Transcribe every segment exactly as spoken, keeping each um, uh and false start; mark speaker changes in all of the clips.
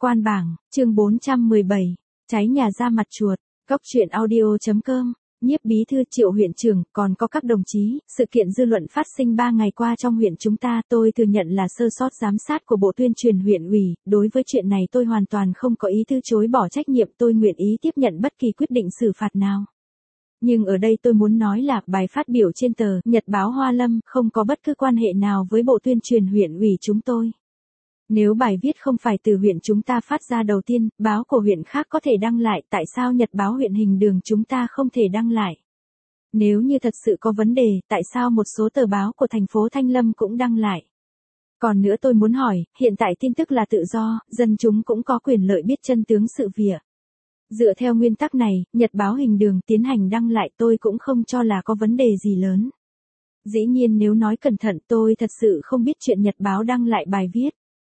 Speaker 1: Quan bảng, chương bốn trăm mười bảy, cháy nhà ra mặt chuột, Cóc truyện audio chấm com, Nhiếp bí thư Triệu huyện trưởng, còn có các đồng chí, sự kiện dư luận phát sinh ba ngày qua trong huyện chúng ta, tôi thừa nhận là sơ sót giám sát của Bộ Tuyên truyền huyện ủy, đối với chuyện này tôi hoàn toàn không có ý từ chối bỏ trách nhiệm, tôi nguyện ý tiếp nhận bất kỳ quyết định xử phạt nào. Nhưng ở đây tôi muốn nói là bài phát biểu trên tờ Nhật báo Hoa Lâm không có bất cứ quan hệ nào với Bộ Tuyên truyền huyện ủy chúng tôi. Nếu bài viết không phải từ huyện chúng ta phát ra đầu tiên, báo của huyện khác có thể đăng lại, tại sao Nhật báo huyện Hình Đường chúng ta không thể đăng lại? Nếu như thật sự có vấn đề, tại sao một số tờ báo của thành phố Thanh Lâm cũng đăng lại? Còn nữa tôi muốn hỏi, hiện tại tin tức là tự do, dân chúng cũng có quyền lợi biết chân tướng sự việc. Dựa theo nguyên tắc này, Nhật báo Hình Đường tiến hành đăng lại tôi cũng không cho là có vấn đề gì lớn. Dĩ nhiên nếu nói cẩn thận tôi thật sự không biết chuyện Nhật báo đăng lại bài viết.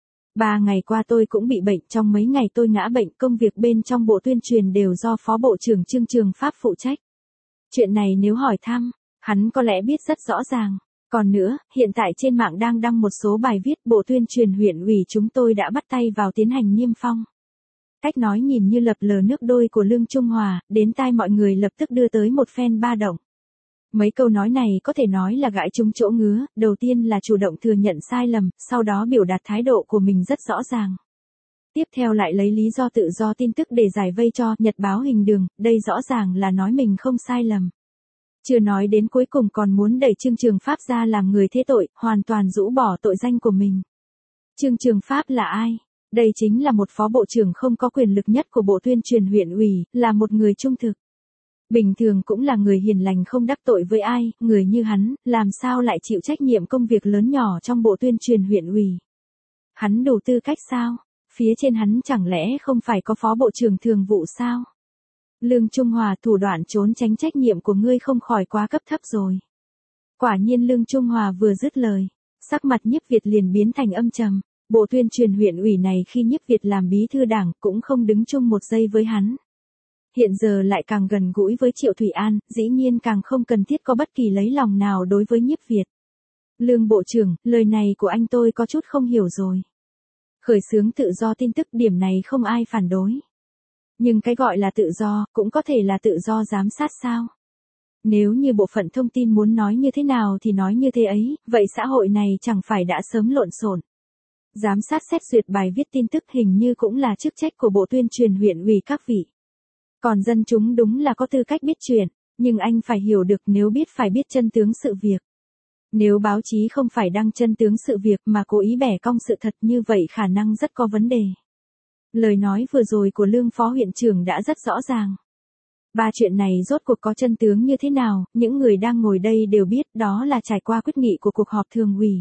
Speaker 1: Ba ngày qua tôi cũng bị bệnh, trong mấy ngày tôi ngã bệnh, công việc bên trong Bộ Tuyên truyền đều do Phó Bộ trưởng Trương Trường Pháp phụ trách. Chuyện này nếu hỏi thăm, hắn có lẽ biết rất rõ ràng. Còn nữa, hiện tại trên mạng đang đăng một số bài viết Bộ Tuyên truyền huyện ủy chúng tôi đã bắt tay vào tiến hành niêm phong. Cách nói nhìn như lập lờ nước đôi của Lương Trung Hòa, đến tai mọi người lập tức đưa tới một phen ba động. Mấy câu nói này có thể nói là gãi trúng chỗ ngứa, đầu tiên là chủ động thừa nhận sai lầm, sau đó biểu đạt thái độ của mình rất rõ ràng. Tiếp theo lại lấy lý do tự do tin tức để giải vây cho Nhật báo Hình Đường, đây rõ ràng là nói mình không sai lầm. Chưa nói đến cuối cùng còn muốn đẩy Trương Trường Pháp ra làm người thế tội, hoàn toàn rũ bỏ tội danh của mình. Trương Trường Pháp là ai? Đây chính là một phó bộ trưởng không có quyền lực nhất của Bộ Tuyên truyền huyện ủy, là một người trung thực. Bình thường cũng là người hiền lành không đắc tội với ai, người như hắn, làm sao lại chịu trách nhiệm công việc lớn nhỏ trong Bộ Tuyên truyền huyện ủy. Hắn đủ tư cách sao? Phía trên hắn chẳng lẽ không phải có phó bộ trưởng thường vụ sao? Lương Trung Hòa, thủ đoạn trốn tránh trách nhiệm của ngươi không khỏi quá cấp thấp rồi. Quả nhiên Lương Trung Hòa vừa dứt lời, sắc mặt Nhiếp Việt liền biến thành âm trầm. Bộ Tuyên truyền huyện ủy này khi Nhiếp Việt làm bí thư đảng cũng không đứng chung một giây với hắn. Hiện giờ lại càng gần gũi với Triệu Thủy An, dĩ nhiên càng không cần thiết có bất kỳ lấy lòng nào đối với Nhiếp Việt. Lương Bộ trưởng, lời này của anh tôi có chút không hiểu rồi. Khởi xướng tự do tin tức điểm này không ai phản đối. Nhưng cái gọi là tự do, cũng có thể là tự do giám sát sao? Nếu như bộ phận thông tin muốn nói như thế nào thì nói như thế ấy, vậy xã hội này chẳng phải đã sớm lộn xộn. Giám sát xét duyệt bài viết tin tức hình như cũng là chức trách của Bộ Tuyên truyền huyện ủy các vị. Còn dân chúng đúng là có tư cách biết chuyện, nhưng anh phải hiểu được nếu biết phải biết chân tướng sự việc. Nếu báo chí không phải đăng chân tướng sự việc mà cố ý bẻ cong sự thật như vậy khả năng rất có vấn đề. Lời nói vừa rồi của Lương Phó huyện trưởng đã rất rõ ràng. Ba chuyện này rốt cuộc có chân tướng như thế nào, những người đang ngồi đây đều biết đó là trải qua quyết nghị của cuộc họp thường ủy.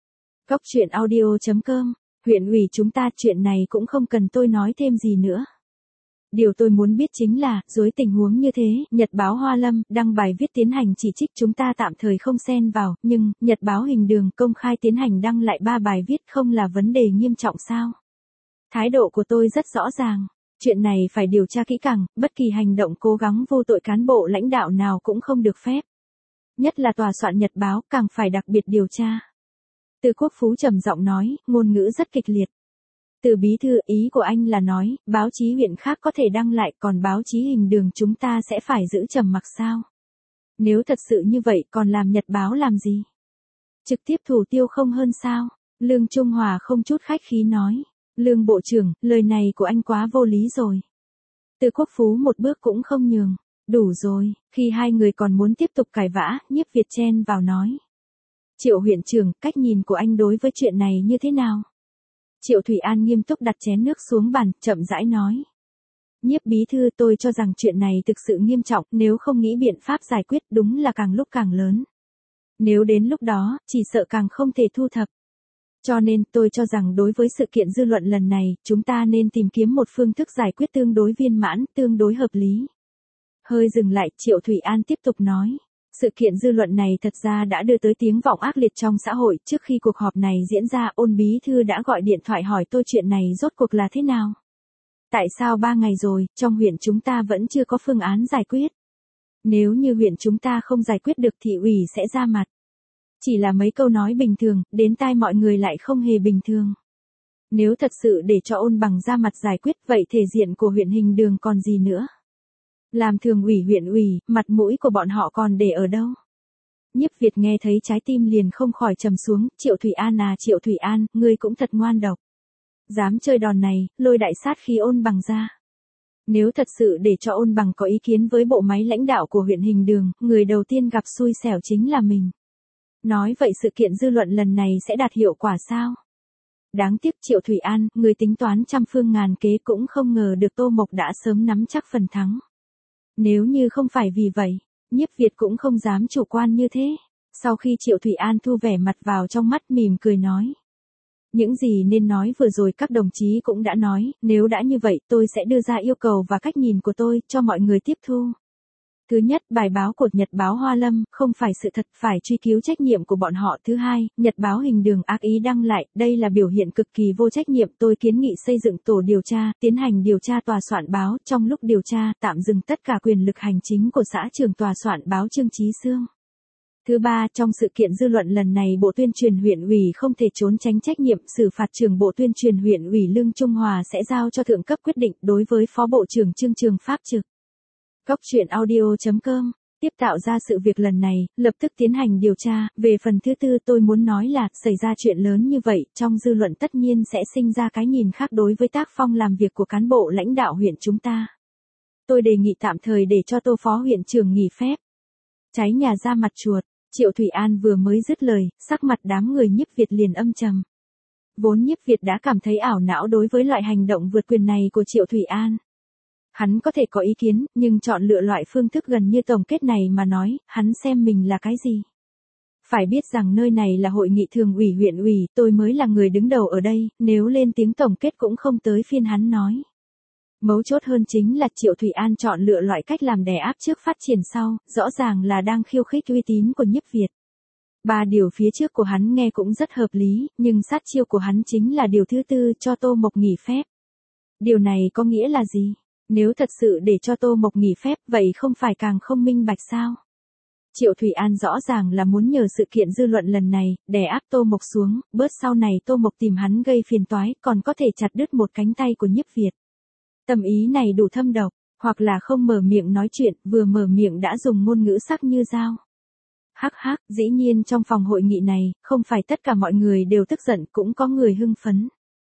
Speaker 1: Cóc truyện audio chấm com, huyện ủy chúng ta chuyện này cũng không cần tôi nói thêm gì nữa. Điều tôi muốn biết chính là, dưới tình huống như thế, Nhật báo Hoa Lâm đăng bài viết tiến hành chỉ trích chúng ta tạm thời không xen vào, nhưng Nhật báo Hình Đường công khai tiến hành đăng lại ba bài viết không là vấn đề nghiêm trọng sao? Thái độ của tôi rất rõ ràng, chuyện này phải điều tra kỹ càng, bất kỳ hành động cố gắng vô tội cán bộ lãnh đạo nào cũng không được phép. Nhất là tòa soạn Nhật báo càng phải đặc biệt điều tra. Từ Quốc Phú trầm giọng nói, ngôn ngữ rất kịch liệt. Từ bí thư, ý của anh là nói, báo chí huyện khác có thể đăng lại, còn báo chí Hình Đường chúng ta sẽ phải giữ trầm mặc sao? Nếu thật sự như vậy còn làm Nhật báo làm gì? Trực tiếp thủ tiêu không hơn sao? Lương Trung Hòa không chút khách khí nói. Lương Bộ trưởng, lời này của anh quá vô lý rồi. Từ Quốc Phú một bước cũng không nhường. Đủ rồi, khi hai người còn muốn tiếp tục cãi vã, Nhiếp Việt chen vào nói. Triệu huyện trưởng, cách nhìn của anh đối với chuyện này như thế nào? Triệu Thủy An nghiêm túc đặt chén nước xuống bàn, chậm rãi nói. Nhiếp bí thư, tôi cho rằng chuyện này thực sự nghiêm trọng, nếu không nghĩ biện pháp giải quyết đúng là càng lúc càng lớn. Nếu đến lúc đó, chỉ sợ càng không thể thu thập. Cho nên, tôi cho rằng đối với sự kiện dư luận lần này, chúng ta nên tìm kiếm một phương thức giải quyết tương đối viên mãn, tương đối hợp lý. Hơi dừng lại, Triệu Thủy An tiếp tục nói. Sự kiện dư luận này thật ra đã đưa tới tiếng vọng ác liệt trong xã hội, trước khi cuộc họp này diễn ra, Ôn bí thư đã gọi điện thoại hỏi tôi chuyện này rốt cuộc là thế nào. Tại sao ba ngày rồi, trong huyện chúng ta vẫn chưa có phương án giải quyết? Nếu như huyện chúng ta không giải quyết được thì ủy sẽ ra mặt. Chỉ là mấy câu nói bình thường, đến tai mọi người lại không hề bình thường. Nếu thật sự để cho Ôn Bằng ra mặt giải quyết vậy thể diện của huyện Hình Đường còn gì nữa. Làm thường ủy huyện ủy, mặt mũi của bọn họ còn để ở đâu. Nhiếp Việt nghe thấy trái tim liền không khỏi trầm xuống, Triệu Thủy An à Triệu Thủy An, ngươi cũng thật ngoan độc. Dám chơi đòn này, lôi đại sát khí Ôn Bằng ra. Nếu thật sự để cho Ôn Bằng có ý kiến với bộ máy lãnh đạo của huyện Hình Đường, người đầu tiên gặp xui xẻo chính là mình. Nói vậy sự kiện dư luận lần này sẽ đạt hiệu quả sao? Đáng tiếc Triệu Thủy An, người tính toán trăm phương ngàn kế cũng không ngờ được Tô Mộc đã sớm nắm chắc phần thắng. Nếu như không phải vì vậy, Nhiếp Việt cũng không dám chủ quan như thế. Sau khi Triệu Thủy An thu vẻ mặt vào trong mắt mỉm cười nói. Những gì nên nói vừa rồi các đồng chí cũng đã nói, nếu đã như vậy tôi sẽ đưa ra yêu cầu và cách nhìn của tôi cho mọi người tiếp thu. Thứ nhất, bài báo của Nhật báo Hoa Lâm không phải sự thật, phải truy cứu trách nhiệm của bọn họ. Thứ hai, Nhật báo Hình Đường ác ý đăng lại, đây là biểu hiện cực kỳ vô trách nhiệm. Tôi kiến nghị xây dựng tổ điều tra, tiến hành điều tra tòa soạn báo. Trong lúc điều tra, tạm dừng tất cả quyền lực hành chính của xã trưởng tòa soạn báo Trương Chí Xương. Thứ ba, trong sự kiện dư luận lần này Bộ Tuyên truyền huyện ủy không thể trốn tránh trách nhiệm, xử phạt trưởng Bộ Tuyên truyền huyện ủy Lương Trung Hòa sẽ giao cho thượng cấp quyết định đối với Phó Bộ trưởng Trương Trường Pháp trực. Cóc truyện audio chấm com tiếp tạo ra sự việc lần này, lập tức tiến hành điều tra. Về phần thứ tư tôi muốn nói là, xảy ra chuyện lớn như vậy, trong dư luận tất nhiên sẽ sinh ra cái nhìn khác đối với tác phong làm việc của cán bộ lãnh đạo huyện chúng ta. Tôi đề nghị tạm thời để cho Tô Phó huyện trưởng nghỉ phép. Cháy nhà ra mặt chuột, Triệu Thủy An vừa mới dứt lời, sắc mặt đám người Nhiếp Việt liền âm trầm. Vốn Nhiếp Việt đã cảm thấy ảo não đối với loại hành động vượt quyền này của Triệu Thủy An. Hắn có thể có ý kiến, nhưng chọn lựa loại phương thức gần như tổng kết này mà nói, hắn xem mình là cái gì? Phải biết rằng nơi này là hội nghị thường ủy huyện ủy, tôi mới là người đứng đầu ở đây, nếu lên tiếng tổng kết cũng không tới phiên hắn nói. Mấu chốt hơn chính là Triệu Thủy An chọn lựa loại cách làm đè áp trước phát triển sau, rõ ràng là đang khiêu khích uy tín của Nhiếp Việt. Ba điều phía trước của hắn nghe cũng rất hợp lý, nhưng sát chiêu của hắn chính là điều thứ tư, cho Tô Mộc nghỉ phép. Điều này có nghĩa là gì? Nếu thật sự để cho Tô Mộc nghỉ phép, vậy không phải càng không minh bạch sao? Triệu Thủy An rõ ràng là muốn nhờ sự kiện dư luận lần này, đè áp Tô Mộc xuống, bớt sau này Tô Mộc tìm hắn gây phiền toái, còn có thể chặt đứt một cánh tay của Nhiếp Việt. Tâm ý này đủ thâm độc, hoặc là không mở miệng nói chuyện, vừa mở miệng đã dùng ngôn ngữ sắc như dao. Hắc hắc, dĩ nhiên trong phòng hội nghị này, không phải tất cả mọi người đều tức giận, cũng có người hưng phấn.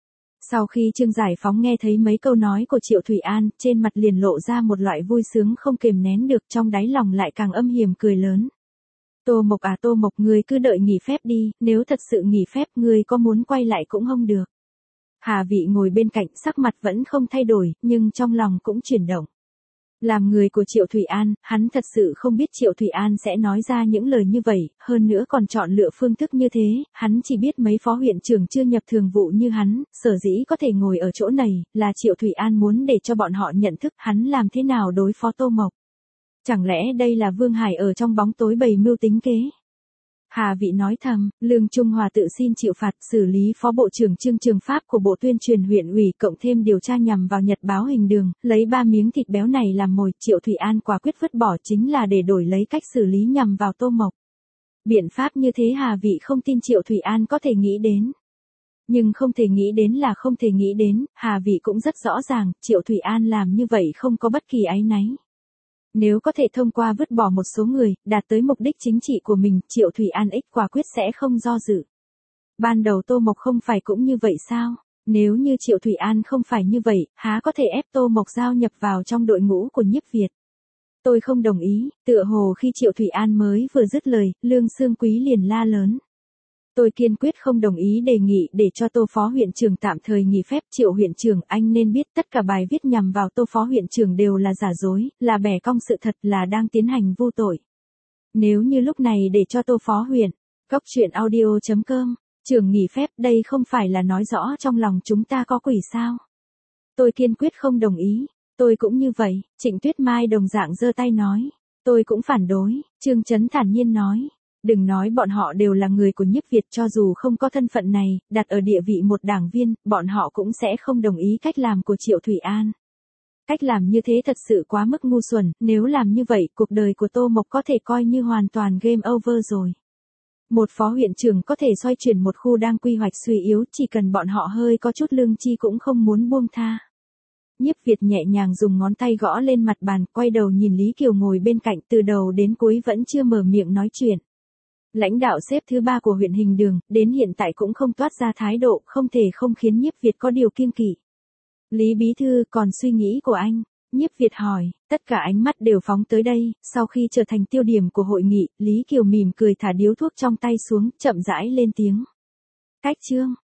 Speaker 1: Sau khi Trương Giải Phóng nghe thấy mấy câu nói của Triệu Thủy An, trên mặt liền lộ ra một loại vui sướng không kềm nén được, trong đáy lòng lại càng âm hiểm cười lớn. Tô Mộc à Tô Mộc, ngươi cứ đợi nghỉ phép đi, nếu thật sự nghỉ phép ngươi có muốn quay lại cũng không được. Hà Vị ngồi bên cạnh, sắc mặt vẫn không thay đổi, nhưng trong lòng cũng chuyển động. Làm người của Triệu Thủy An, hắn thật sự không biết Triệu Thủy An sẽ nói ra những lời như vậy, hơn nữa còn chọn lựa phương thức như thế, hắn chỉ biết mấy phó huyện trưởng chưa nhập thường vụ như hắn, sở dĩ có thể ngồi ở chỗ này, là Triệu Thủy An muốn để cho bọn họ nhận thức hắn làm thế nào đối phó Tô Mộc. Chẳng lẽ đây là Vương Hải ở trong bóng tối bày mưu tính kế? Hà Vị nói thầm, Lương Trung Hòa tự xin chịu phạt, xử lý Phó Bộ trưởng Trương Trường Pháp của Bộ Tuyên truyền huyện ủy, cộng thêm điều tra nhằm vào Nhật báo Hình Đường, lấy ba miếng thịt béo này làm mồi. Triệu Thủy An quả quyết vứt bỏ chính là để đổi lấy cách xử lý nhằm vào Tô Mộc. Biện pháp như thế Hà Vị không tin Triệu Thủy An có thể nghĩ đến. Nhưng không thể nghĩ đến là không thể nghĩ đến, Hà Vị cũng rất rõ ràng, Triệu Thủy An làm như vậy không có bất kỳ áy náy. Nếu có thể thông qua vứt bỏ một số người, đạt tới mục đích chính trị của mình, Triệu Thủy An ích quả quyết sẽ không do dự. Ban đầu Tô Mộc không phải cũng như vậy sao? Nếu như Triệu Thủy An không phải như vậy, há có thể ép Tô Mộc giao nhập vào trong đội ngũ của Nhiếp Việt? Tôi không đồng ý, tựa hồ khi Triệu Thủy An mới vừa dứt lời, Lương Xương Quý liền la lớn. Tôi kiên quyết không đồng ý đề nghị để cho Tô Phó huyện trưởng tạm thời nghỉ phép. Triệu huyện trưởng, anh nên biết tất cả bài viết nhằm vào Tô Phó huyện trưởng đều là giả dối, là bẻ cong sự thật, là đang tiến hành vu tội. Nếu như lúc này để cho Tô Phó huyện, cóc truyện audio chấm com, trưởng nghỉ phép, đây không phải là nói rõ trong lòng chúng ta có quỷ sao? Tôi kiên quyết không đồng ý, tôi cũng như vậy. Trịnh Tuyết Mai đồng dạng giơ tay nói, tôi cũng phản đối. Trương Chấn thản nhiên nói. Đừng nói bọn họ đều là người của Nhiếp Việt, cho dù không có thân phận này, đặt ở địa vị một đảng viên, bọn họ cũng sẽ không đồng ý cách làm của Triệu Thủy An. Cách làm như thế thật sự quá mức ngu xuẩn, nếu làm như vậy, cuộc đời của Tô Mộc có thể coi như hoàn toàn game over rồi. Một phó huyện trưởng có thể xoay chuyển một khu đang quy hoạch suy yếu, chỉ cần bọn họ hơi có chút lương chi cũng không muốn buông tha. Nhiếp Việt nhẹ nhàng dùng ngón tay gõ lên mặt bàn, quay đầu nhìn Lý Kiều ngồi bên cạnh, từ đầu đến cuối vẫn chưa mở miệng nói chuyện. Lãnh đạo xếp thứ ba của huyện Hình Đường, đến hiện tại cũng không toát ra thái độ, không thể không khiến Nhiếp Việt có điều kiêng kỵ. Lý Bí Thư, còn suy nghĩ của anh? Nhiếp Việt hỏi, tất cả ánh mắt đều phóng tới đây, sau khi trở thành tiêu điểm của hội nghị, Lý Kiều mỉm cười thả điếu thuốc trong tay xuống, chậm rãi lên tiếng. Cách chương.